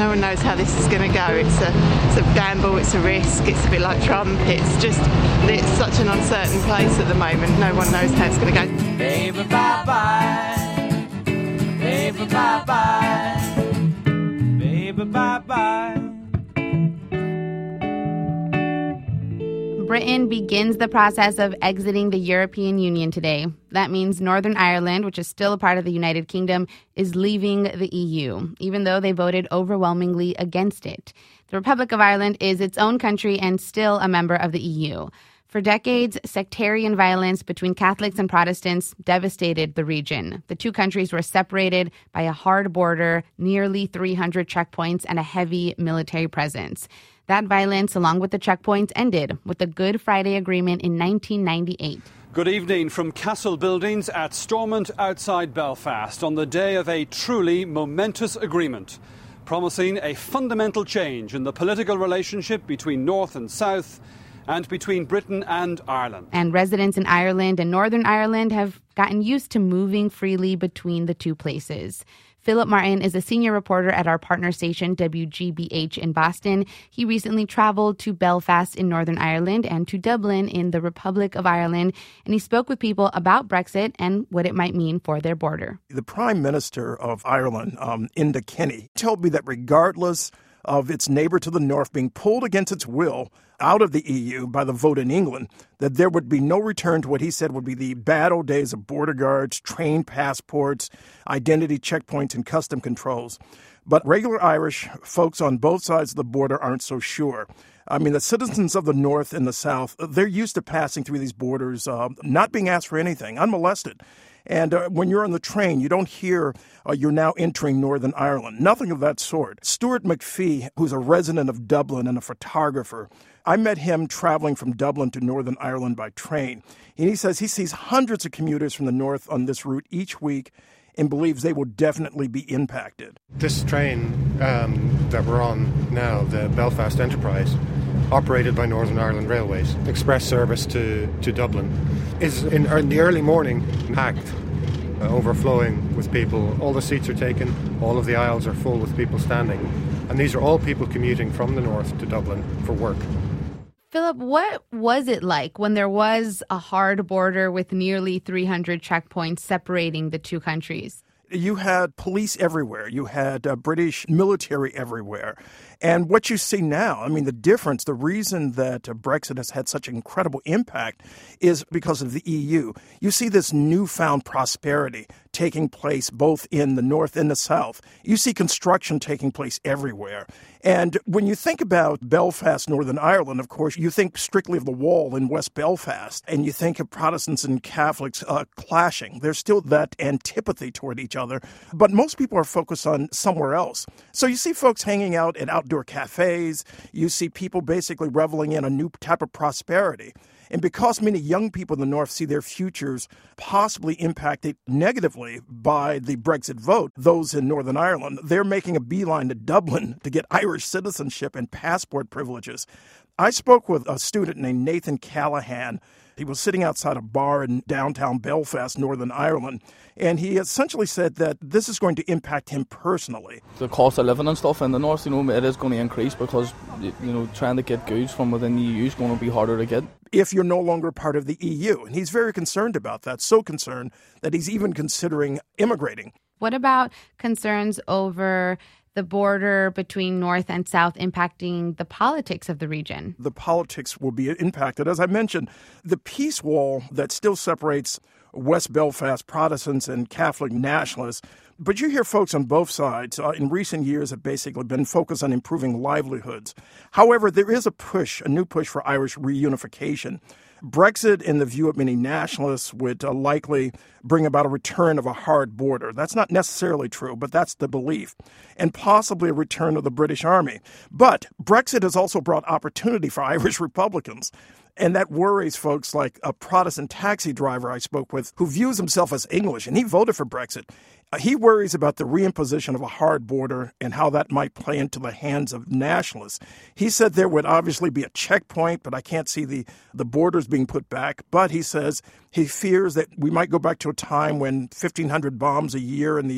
No one knows how this is going to go. It's a gamble, it's a risk, it's a bit like Trump. It's such an uncertain place at the moment. No one knows how it's going to go. Baby, bye-bye. Baby, bye-bye. Baby, bye-bye. Britain begins the process of exiting the European Union today. That means Northern Ireland, which is still a part of the United Kingdom, is leaving the EU, even though they voted overwhelmingly against it. The Republic of Ireland is its own country and still a member of the EU. For decades, sectarian violence between Catholics and Protestants devastated the region. The two countries were separated by a hard border, nearly 300 checkpoints, and a heavy military presence. That violence, along with the checkpoints, ended with the Good Friday Agreement in 1998. Good evening from Castle Buildings at Stormont outside Belfast on the day of a truly momentous agreement, promising a fundamental change in the political relationship between North and South and between Britain and Ireland. And residents in Ireland and Northern Ireland have gotten used to moving freely between the two places. Philip Martin is a senior reporter at our partner station, WGBH in Boston. He recently traveled to Belfast in Northern Ireland and to Dublin in the Republic of Ireland, and he spoke with people about Brexit and what it might mean for their border. The Prime Minister of Ireland, Enda Kenny, told me that regardless of its neighbor to the north being pulled against its will out of the EU by the vote in England, that there would be no return to what he said would be the bad old days of border guards, train passports, identity checkpoints, and custom controls. But regular Irish folks on both sides of the border aren't so sure. I mean, the citizens of the north and the south, they're used to passing through these borders, not being asked for anything, unmolested. And when you're on the train, you don't hear you're now entering Northern Ireland. Nothing of that sort. Stuart McPhee, who's a resident of Dublin and a photographer, I met him traveling from Dublin to Northern Ireland by train. And he says he sees hundreds of commuters from the north on this route each week and believes they will definitely be impacted. This train that we're on now, the Belfast Enterprise, operated by Northern Ireland Railways, express service to Dublin, is in the early morning packed, overflowing with people. All the seats are taken, all of the aisles are full with people standing. And these are all people commuting from the north to Dublin for work. Philip, what was it like when there was a hard border with nearly 300 checkpoints separating the two countries? You had police everywhere. You had British military everywhere. And what you see now, I mean, the difference, the reason that Brexit has had such an incredible impact is because of the EU. You see this newfound prosperity taking place both in the north and the south. You see construction taking place everywhere. And when you think about Belfast, Northern Ireland, of course, you think strictly of the wall in West Belfast, and you think of Protestants and Catholics clashing. There's still that antipathy toward each other, but most people are focused on somewhere else. So you see folks hanging out at outdoor cafes. You see people basically reveling in a new type of prosperity. And because many young people in the north see their futures possibly impacted negatively by the Brexit vote, those in Northern Ireland, they're making a beeline to Dublin to get Irish citizenship and passport privileges. I spoke with a student named Nathan Callahan. He was sitting outside a bar in downtown Belfast, Northern Ireland, and he essentially said that this is going to impact him personally. The cost of living and stuff in the north, it is going to increase because, trying to get goods from within the EU is going to be harder to get. If you're no longer part of the EU. And he's very concerned about that, so concerned that he's even considering immigrating. What about concerns over the border between North and South impacting the politics of the region? The politics will be impacted. As I mentioned, the peace wall that still separates West Belfast Protestants and Catholic nationalists. But you hear folks on both sides in recent years have basically been focused on improving livelihoods. However, there is a new push for Irish reunification. Brexit, in the view of many nationalists, would likely bring about a return of a hard border. That's not necessarily true, but that's the belief. And possibly a return of the British Army. But Brexit has also brought opportunity for Irish Republicans. And that worries folks like a Protestant taxi driver I spoke with who views himself as English, and he voted for Brexit. He worries about the reimposition of a hard border and how that might play into the hands of nationalists. He said there would obviously be a checkpoint, but I can't see the borders being put back. But he says he fears that we might go back to a time when 1,500 bombs a year in the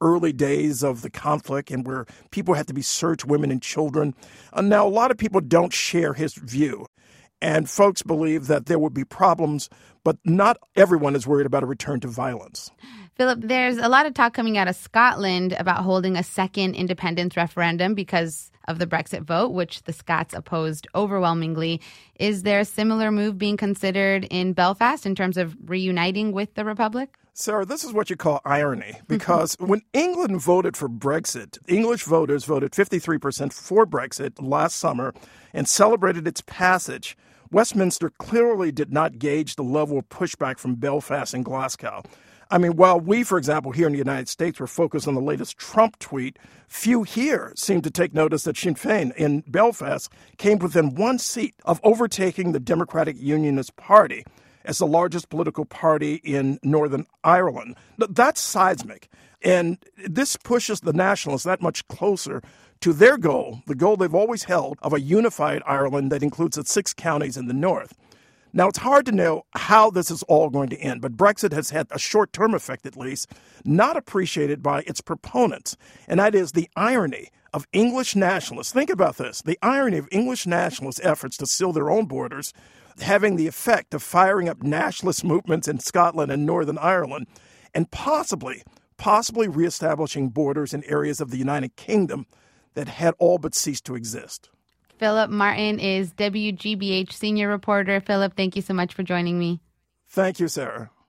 early days of the conflict and where people had to be searched, women and children. Now, a lot of people don't share his view. And folks believe that there would be problems, but not everyone is worried about a return to violence. Philip, there's a lot of talk coming out of Scotland about holding a second independence referendum because of the Brexit vote, which the Scots opposed overwhelmingly. Is there a similar move being considered in Belfast in terms of reuniting with the Republic? Sarah, this is what you call irony, because when England voted for Brexit, English voters voted 53% for Brexit last summer and celebrated its passage. Westminster clearly did not gauge the level of pushback from Belfast and Glasgow. I mean, while we, for example, here in the United States were focused on the latest Trump tweet, few here seemed to take notice that Sinn Féin in Belfast came within one seat of overtaking the Democratic Unionist Party as the largest political party in Northern Ireland. That's seismic. And this pushes the Nationalists that much closer to their goal, the goal they've always held of a unified Ireland that includes the 6 counties in the north. Now, it's hard to know how this is all going to end, but Brexit has had a short-term effect, at least, not appreciated by its proponents, and that is the irony of English nationalists. Think about this. The irony of English nationalists' efforts to seal their own borders having the effect of firing up nationalist movements in Scotland and Northern Ireland and possibly reestablishing borders in areas of the United Kingdom that had all but ceased to exist. Philip Martin is WGBH senior reporter. Philip, thank you so much for joining me. Thank you, Sarah.